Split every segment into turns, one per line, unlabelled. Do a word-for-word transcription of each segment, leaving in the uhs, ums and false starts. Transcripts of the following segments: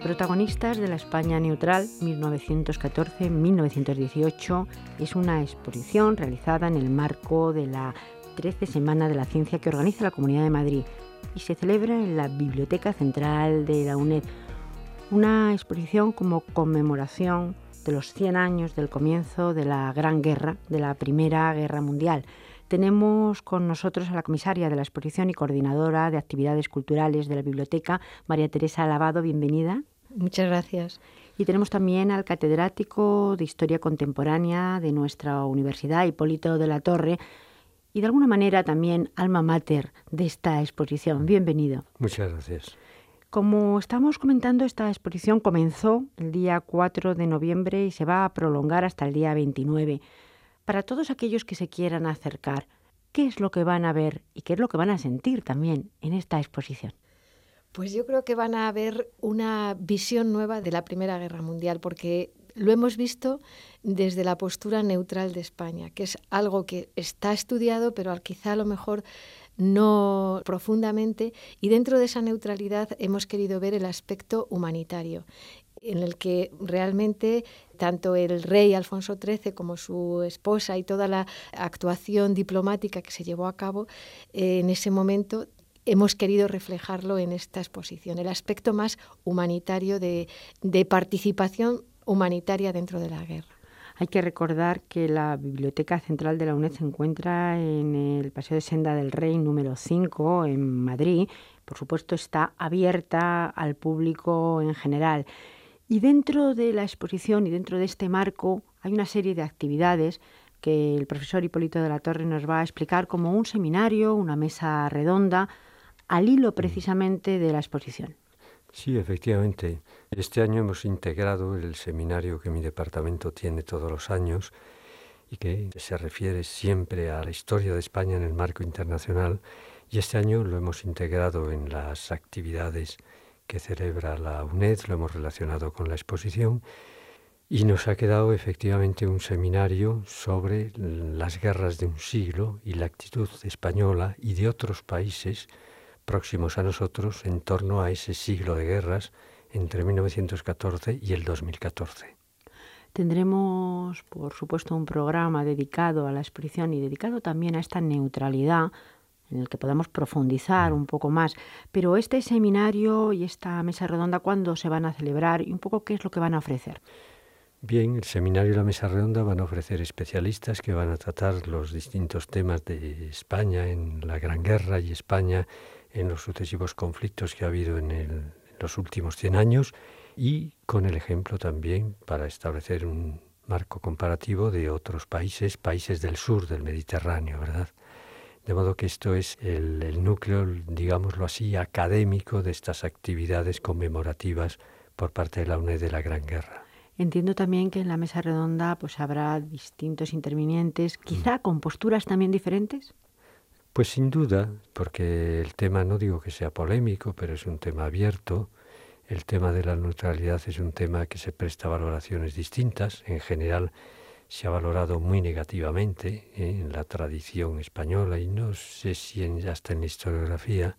Protagonistas de la España neutral mil novecientos catorce a mil novecientos dieciocho es una exposición realizada en el marco de la trece Semana de la Ciencia que organiza la Comunidad de Madrid y se celebra en la Biblioteca Central de la UNED. Una exposición como conmemoración de los cien años del comienzo de la Gran Guerra, de la Primera Guerra Mundial. Tenemos con nosotros a la comisaria de la exposición y coordinadora de actividades culturales de la biblioteca, María Teresa Lavado. Bienvenida.
Muchas gracias.
Y tenemos también al catedrático de Historia Contemporánea de nuestra universidad, Hipólito de la Torre, y de alguna manera también alma mater de esta exposición. Bienvenido.
Muchas gracias.
Como estamos comentando, esta exposición comenzó el día cuatro de noviembre y se va a prolongar hasta el día veintinueve. Para todos aquellos que se quieran acercar, ¿qué es lo que van a ver y qué es lo que van a sentir también en esta exposición?
Pues yo creo que van a ver una visión nueva de la Primera Guerra Mundial, porque lo hemos visto desde la postura neutral de España, que es algo que está estudiado, pero al quizá a lo mejor no profundamente, y dentro de esa neutralidad hemos querido ver el aspecto humanitario, en el que realmente tanto el rey Alfonso trece como su esposa y toda la actuación diplomática que se llevó a cabo eh, en ese momento, hemos querido reflejarlo en esta exposición, el aspecto más humanitario de, de participación humanitaria dentro de la guerra.
Hay que recordar que la Biblioteca Central de la UNED se encuentra en el Paseo de Senda del Rey número cinco en Madrid. Por supuesto, está abierta al público en general. Y dentro de la exposición y dentro de este marco hay una serie de actividades que el profesor Hipólito de la Torre nos va a explicar como un seminario, una mesa redonda, al hilo precisamente de la exposición.
Sí, efectivamente. Este año hemos integrado el seminario que mi departamento tiene todos los años y que se refiere siempre a la historia de España en el marco internacional, y este año lo hemos integrado en las actividades que celebra la UNED, lo hemos relacionado con la exposición y nos ha quedado efectivamente un seminario sobre las guerras de un siglo y la actitud española y de otros países próximos a nosotros en torno a ese siglo de guerras entre mil novecientos catorce y el dos mil catorce.
Tendremos, por supuesto, un programa dedicado a la exposición y dedicado también a esta neutralidad en el que podamos profundizar un poco más. Pero este seminario y esta mesa redonda, ¿cuándo se van a celebrar y un poco qué es lo que van a ofrecer?
Bien, el seminario y la mesa redonda van a ofrecer especialistas que van a tratar los distintos temas de España en la Gran Guerra y España en los sucesivos conflictos que ha habido en, el, en los últimos cien años, y con el ejemplo también para establecer un marco comparativo de otros países, países del sur del Mediterráneo, ¿verdad? De modo que esto es el, el núcleo, digámoslo así, académico de estas actividades conmemorativas por parte de la UNED de la Gran Guerra.
Entiendo también que en la mesa redonda pues habrá distintos intervinientes, quizá con posturas también diferentes.
Pues sin duda, porque el tema no digo que sea polémico, pero es un tema abierto. El tema de la neutralidad es un tema que se presta a valoraciones distintas. En general se ha valorado muy negativamente ¿eh? en la tradición española y no sé si en, hasta en la historiografía.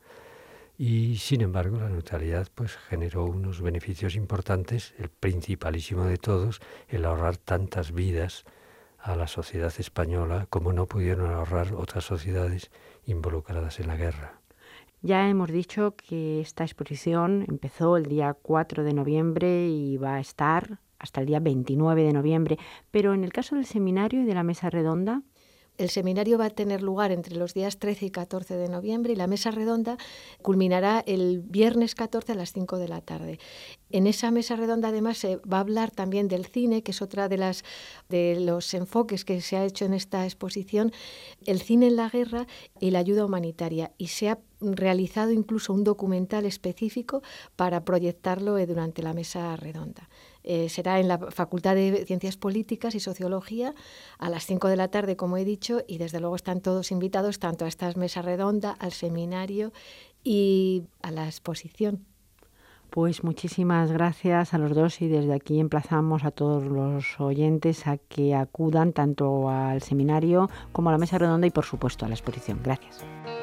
Y sin embargo la neutralidad pues generó unos beneficios importantes, el principalísimo de todos, el ahorrar tantas vidas a la sociedad española como no pudieron ahorrar otras sociedades involucradas en la guerra.
Ya hemos dicho que esta exposición empezó el día cuatro de noviembre y va a estar hasta el día veintinueve de noviembre, pero en el caso del seminario y de la mesa redonda,
el seminario va a tener lugar entre los días trece y catorce de noviembre y la mesa redonda culminará el viernes catorce a las cinco de la tarde. En esa mesa redonda además se va a hablar también del cine, que es otra de las de los enfoques que se ha hecho en esta exposición, el cine en la guerra y la ayuda humanitaria, y se ha realizado incluso un documental específico para proyectarlo durante la mesa redonda. Eh, será en la Facultad de Ciencias Políticas y Sociología a las cinco de la tarde, como he dicho, y desde luego están todos invitados tanto a esta mesa redonda, al seminario y a la exposición.
Pues muchísimas gracias a los dos y desde aquí emplazamos a todos los oyentes a que acudan tanto al seminario como a la mesa redonda y por supuesto a la exposición. Gracias.